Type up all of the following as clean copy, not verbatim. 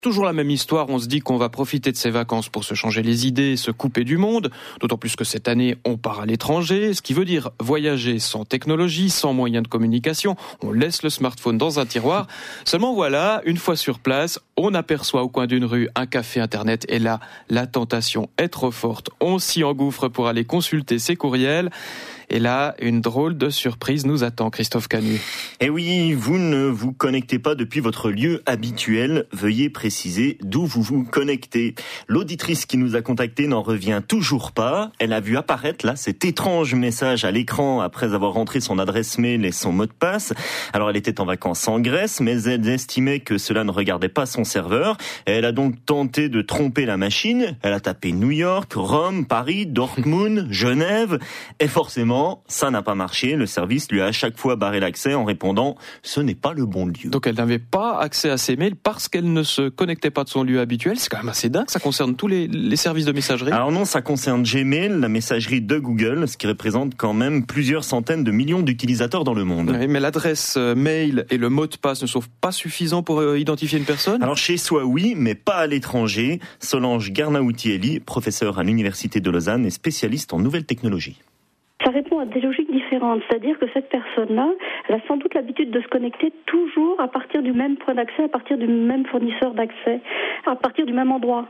Toujours la même histoire, on se dit qu'on va profiter de ses vacances pour se changer les idées et se couper du monde, d'autant plus que cette année on part à l'étranger, ce qui veut dire voyager sans technologie, sans moyens de communication, on laisse le smartphone dans un tiroir. Seulement voilà, une fois sur place, on aperçoit au coin d'une rue un café internet et là, la tentation est trop forte, on s'y engouffre pour aller consulter ses courriels. Et là, une drôle de surprise nous attend, Christophe Canu. Eh oui, vous ne vous connectez pas depuis votre lieu habituel. Veuillez préciser d'où vous vous connectez. L'auditrice qui nous a contactés n'en revient toujours pas. Elle a vu apparaître là cet étrange message à l'écran après avoir rentré son adresse mail et son mot de passe. Alors elle était en vacances en Grèce, mais elle estimait que cela ne regardait pas son serveur. Elle a donc tenté de tromper la machine. Elle a tapé New York, Rome, Paris, Dortmund, Genève. Et forcément, ça n'a pas marché. Le service lui a à chaque fois barré l'accès en répondant « ce n'est pas le bon lieu ». Donc elle n'avait pas accès à ses mails parce qu'elle ne se connectait pas de son lieu habituel. C'est quand même assez dingue, ça concerne tous les services de messagerie. Alors non, ça concerne Gmail, la messagerie de Google, ce qui représente quand même plusieurs centaines de millions d'utilisateurs dans le monde. Oui, mais l'adresse mail et le mot de passe ne sont pas suffisants pour identifier une personne ? Alors chez soi oui, mais pas à l'étranger. Solange Garnaoutieli, professeure à l'Université de Lausanne et spécialiste en nouvelles technologies. Ça répond à des logiques différentes, c'est-à-dire que cette personne-là, elle a sans doute l'habitude de se connecter toujours à partir du même point d'accès, à partir du même fournisseur d'accès, à partir du même endroit.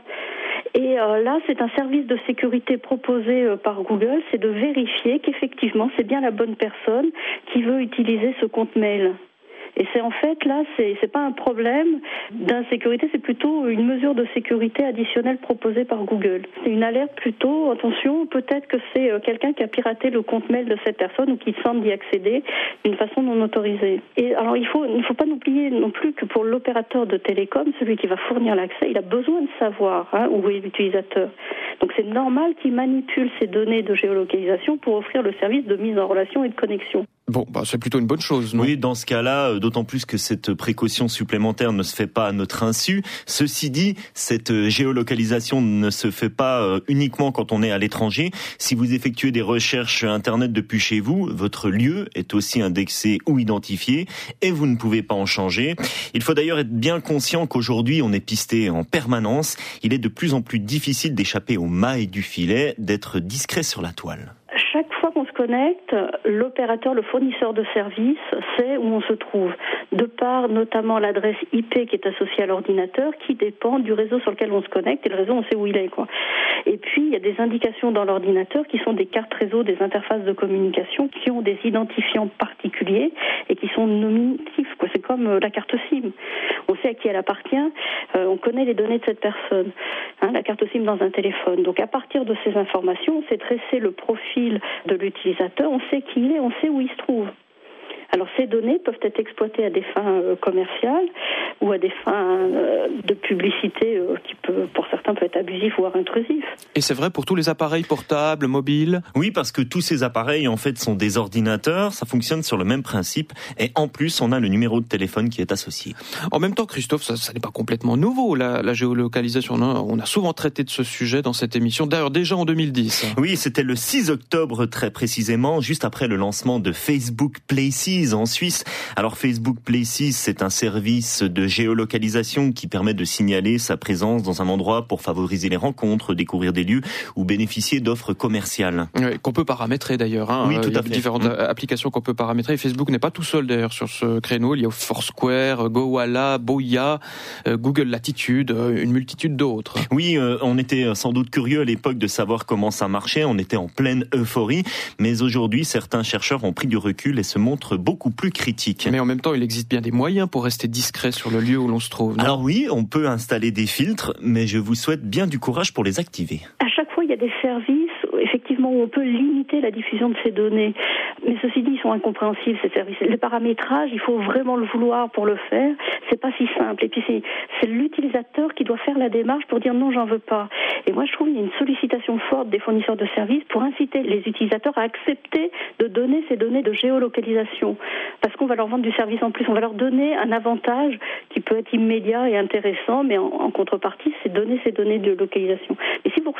Et là, c'est un service de sécurité proposé par Google, c'est de vérifier qu'effectivement, c'est bien la bonne personne qui veut utiliser ce compte mail. Et c'est en fait, là, c'est pas un problème d'insécurité, c'est plutôt une mesure de sécurité additionnelle proposée par Google. C'est une alerte plutôt, attention, peut-être que c'est quelqu'un qui a piraté le compte mail de cette personne ou qui tente d'y accéder d'une façon non autorisée. Et alors, il ne faut pas oublier non plus que pour l'opérateur de télécom, celui qui va fournir l'accès, il a besoin de savoir où est l'utilisateur. Donc c'est normal qu'il manipule ces données de géolocalisation pour offrir le service de mise en relation et de connexion. Bon, c'est plutôt une bonne chose, non ? Oui, dans ce cas-là, d'autant plus que cette précaution supplémentaire ne se fait pas à notre insu. Ceci dit, cette géolocalisation ne se fait pas uniquement quand on est à l'étranger. Si vous effectuez des recherches Internet depuis chez vous, votre lieu est aussi indexé ou identifié et vous ne pouvez pas en changer. Il faut d'ailleurs être bien conscient qu'aujourd'hui, on est pisté en permanence. Il est de plus en plus difficile d'échapper aux mailles du filet, d'être discret sur la toile. Chaque fois qu'on se connecte, l'opérateur, le fournisseur de services sait où on se trouve, de par notamment l'adresse IP qui est associée à l'ordinateur, qui dépend du réseau sur lequel on se connecte, et le réseau, on sait où il est, quoi. Et puis, il y a des indications dans l'ordinateur qui sont des cartes réseau, des interfaces de communication qui ont des identifiants particuliers et qui sont nominatifs, quoi. C'est comme la carte SIM. On sait à qui elle appartient, on connaît les données de cette personne, la carte SIM dans un téléphone. Donc, à partir de ces informations, on sait dresser le profil de l'utilisateur, on sait qui il est, on sait où il se trouve. Alors ces données peuvent être exploitées à des fins commerciales ou à des fins de publicité qui pour certains peut être abusif voire intrusif. Et c'est vrai pour tous les appareils portables, mobiles ? Oui, parce que tous ces appareils en fait sont des ordinateurs, ça fonctionne sur le même principe et en plus on a le numéro de téléphone qui est associé. En même temps, Christophe, ça n'est pas complètement nouveau la géolocalisation. On a souvent traité de ce sujet dans cette émission, d'ailleurs déjà en 2010. Oui, c'était le 6 octobre très précisément, juste après le lancement de Facebook Places en Suisse. Alors Facebook Places, c'est un service de géolocalisation qui permet de signaler sa présence dans un endroit pour favoriser les rencontres, découvrir des lieux ou bénéficier d'offres commerciales. Oui, qu'on peut paramétrer d'ailleurs. Oui, tout à fait. Différentes applications qu'on peut paramétrer. Facebook n'est pas tout seul d'ailleurs sur ce créneau. Il y a Foursquare, Gowalla, Boya, Google Latitude, une multitude d'autres. Oui, on était sans doute curieux à l'époque de savoir comment ça marchait. On était en pleine euphorie. Mais aujourd'hui, certains chercheurs ont pris du recul et se montrent beaucoup plus critique. Mais en même temps, il existe bien des moyens pour rester discret sur le lieu où l'on se trouve. Non ? Alors oui, on peut installer des filtres, mais je vous souhaite bien du courage pour les activer. À chaque fois, il y a des services, effectivement, où on peut limiter la diffusion de ces données. Mais ceci dit, ils sont incompréhensibles, ces services. Le paramétrage, il faut vraiment le vouloir pour le faire. C'est pas si simple. Et puis, c'est l'utilisateur qui doit faire la démarche pour dire non, j'en veux pas. Et moi, je trouve qu'il y a une sollicitation forte des fournisseurs de services pour inciter les utilisateurs à accepter de donner ces données de géolocalisation. Parce qu'on va leur vendre du service en plus. On va leur donner un avantage qui peut être immédiat et intéressant, mais en contrepartie, c'est donner ces données de localisation. Et si vous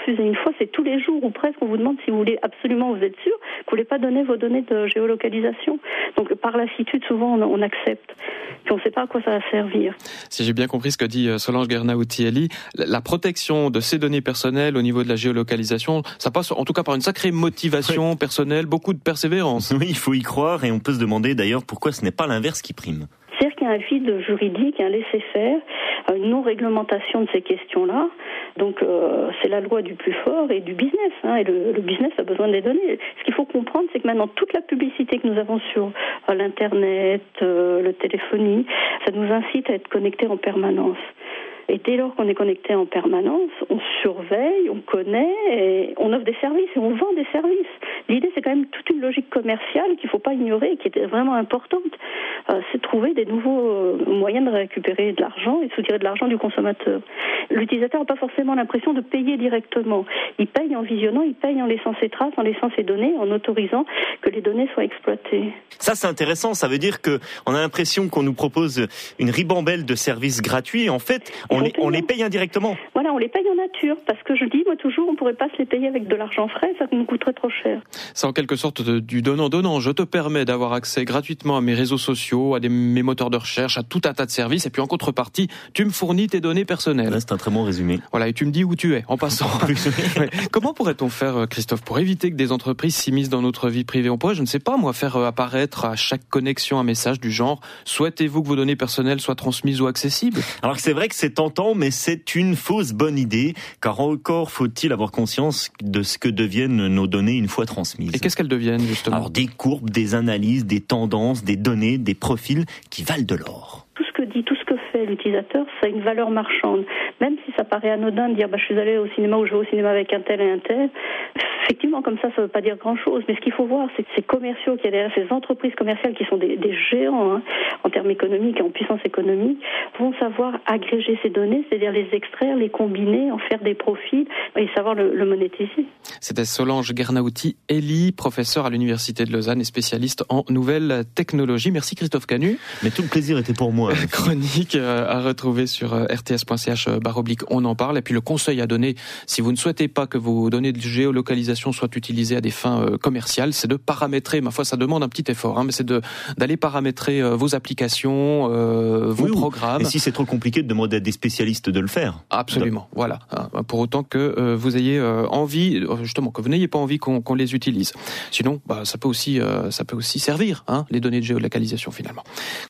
refusé une fois, c'est tous les jours ou presque, on vous demande si vous voulez absolument, vous êtes sûr, que vous voulez pas donner vos données de géolocalisation. Donc par lassitude, souvent on accepte. Puis on ne sait pas à quoi ça va servir. Si j'ai bien compris ce que dit Solange Guernahouti-Elie, la protection de ces données personnelles au niveau de la géolocalisation, ça passe en tout cas par une sacrée motivation personnelle, beaucoup de persévérance. Oui, il faut y croire et on peut se demander d'ailleurs pourquoi ce n'est pas l'inverse qui prime. C'est-à-dire qu'il y a un vide juridique, un laisser-faire, une non-réglementation de ces questions-là. Donc c'est la loi du plus fort et du business. Et le business a besoin des données. Ce qu'il faut comprendre, c'est que maintenant, toute la publicité que nous avons sur l'Internet, le téléphonie, ça nous incite à être connectés en permanence. Et dès lors qu'on est connecté en permanence, on surveille, on connaît, et on offre des services et on vend des services. L'idée, c'est quand même toute une logique commerciale qu'il ne faut pas ignorer et qui est vraiment importante. C'est de trouver des nouveaux moyens de récupérer de l'argent et de soutirer de l'argent du consommateur. L'utilisateur n'a pas forcément l'impression de payer directement. Il paye en visionnant, il paye en laissant ses traces, en laissant ses données, en autorisant que les données soient exploitées. Ça, c'est intéressant. Ça veut dire qu'on a l'impression qu'on nous propose une ribambelle de services gratuits. En fait, on les paye indirectement. Voilà, on les paye en nature. Parce que je dis, moi, toujours, on ne pourrait pas se les payer avec de l'argent frais. Ça nous coûterait trop cher. C'est en quelque sorte du donnant-donnant. Je te permets d'avoir accès gratuitement à mes réseaux sociaux, à mes moteurs de recherche, à tout un tas de services. Et puis en contrepartie, tu me fournis tes données personnelles. Là, c'est un très bon résumé. Voilà, et tu me dis où tu es, en passant. Ouais. Comment pourrait-on faire, Christophe, pour éviter que des entreprises s'immiscent dans notre vie privée? On pourrait, je ne sais pas, moi, faire apparaître à chaque connexion un message du genre « Souhaitez-vous que vos données personnelles soient transmises ou accessibles ?» Alors c'est vrai que c'est tentant, mais c'est une fausse bonne idée, car encore faut-il avoir conscience de ce que deviennent nos données une fois transmises. Et qu'est-ce qu'elles deviennent, justement? Alors des courbes, des analyses, des tendances, des données, des profils qui valent de l'or. Tout ce que fait l'utilisateur, ça a une valeur marchande. Même si ça paraît anodin de dire je suis allé au cinéma ou je vais au cinéma avec un tel et un tel, effectivement, comme ça ne veut pas dire grand-chose. Mais ce qu'il faut voir, c'est que ces commerciaux qui y a derrière, ces entreprises commerciales qui sont des géants en termes économiques et en puissance économique, vont savoir agréger ces données, c'est-à-dire les extraire, les combiner, en faire des profils et savoir le monétiser. C'était Solange Guernahouti-Elie, professeure à l'Université de Lausanne et spécialiste en nouvelles technologies. Merci Christophe Canu. Mais tout le plaisir était pour moi. Chronique à retrouver sur rts.ch/on en parle. Et puis le conseil à donner, si vous ne souhaitez pas que vos données de géolocalisation soient utilisées à des fins commerciales, c'est de paramétrer, ma foi ça demande un petit effort, mais c'est d'aller paramétrer vos applications, vos programmes. Et si c'est trop compliqué, de demander à des spécialistes de le faire. Absolument, voilà. Pour autant que vous ayez envie, justement, que vous n'ayez pas envie qu'on les utilise. Sinon, ça peut aussi servir, les données de géolocalisation finalement.